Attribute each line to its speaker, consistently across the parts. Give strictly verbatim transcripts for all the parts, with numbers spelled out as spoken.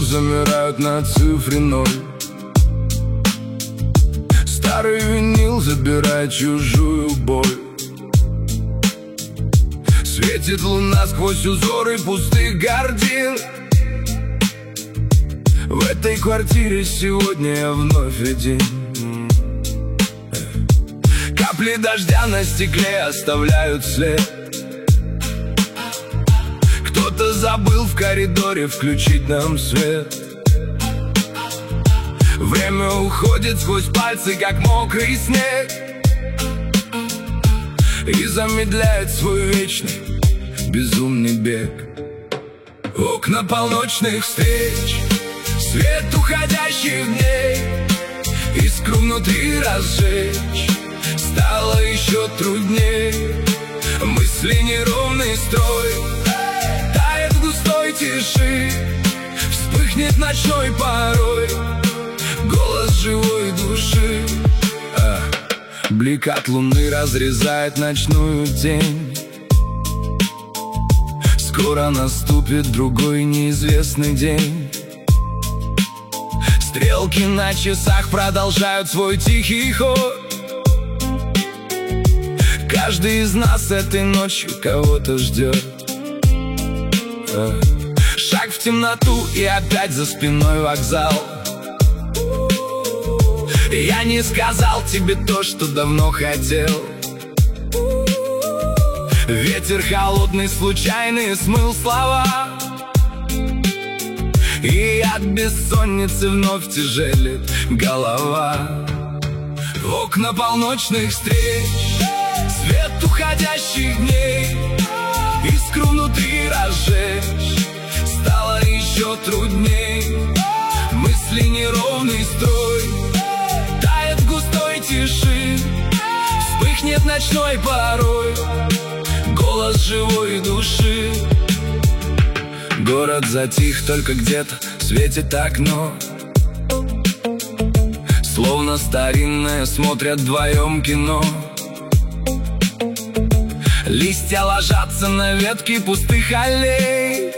Speaker 1: замирают на цифре ноль. Старый винил забирает чужую боль. Светит луна сквозь узоры пустых гардин. В этой квартире сегодня я вновь один. Капли дождя на стекле оставляют след. Кто-то забыл в коридоре включить нам свет. Время уходит сквозь пальцы, как мокрый снег, и замедляет свой вечный безумный бег. Окна полночных встреч, свет уходящих дней, искру внутри разжечь стало еще трудней. Мысли неровный строй тает в густой тиши. Вспыхнет ночной порой голос живой души. а, Блик от луны разрезает ночную тень. Скоро наступит другой неизвестный день. Стрелки на часах продолжают свой тихий ход. Каждый из нас этой ночью кого-то ждет. а. Шаг в темноту и опять за спиной вокзал. Я не сказал тебе то, что давно хотел. Ветер холодный, случайный, смыл слова. И от бессонницы вновь тяжелит голова. Окна полночных встреч, свет уходящих дней, искру внутри разжечь стало еще трудней. Мысли неровный строй тает в густой тиши. Вспыхнет ночной порой голос живой души. Город затих, только где-то светит окно. Словно старинное смотрят вдвоем кино. Листья ложатся на ветки пустых аллей.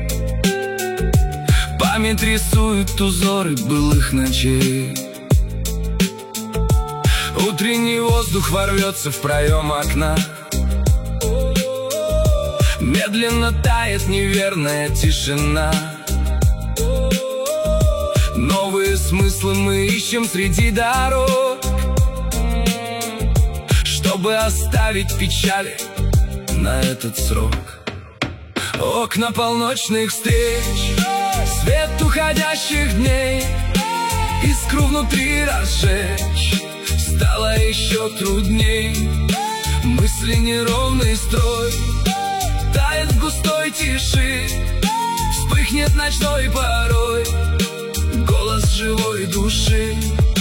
Speaker 1: Память рисует узоры былых ночей. Утренний воздух ворвется в проем окна. Медленно тает неверная тишина. Новые смыслы мы ищем среди дорог, чтобы оставить печали на этот срок. Окна полночных встреч, свет уходящих дней, искру внутри разжечь стало еще трудней. Мысли неровный строй тает в густой тиши. Вспыхнет ночной порой голос живой души.